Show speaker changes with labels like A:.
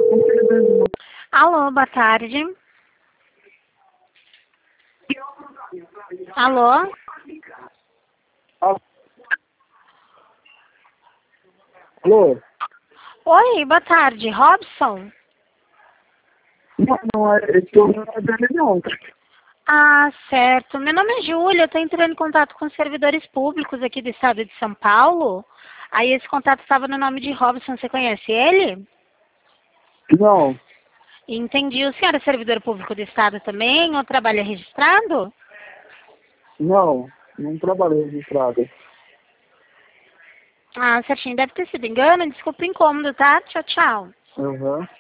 A: Alô, boa tarde. Alô?
B: Alô?
A: Oi, boa tarde. Robson?
B: Não, esse não é dele não.
A: Ah, certo. Meu nome é Júlia, eu estou entrando em contato com servidores públicos aqui do estado de São Paulo. Aí esse contato estava no nome de Robson, você conhece ele?
B: Não,
A: Entendi. O senhor é servidor público do estado também ou trabalha registrado?
B: não trabalhei registrado.
A: Ah, certinho. Deve ter sido engano. Desculpa o incômodo, tá? Tchau, tchau.
B: Aham.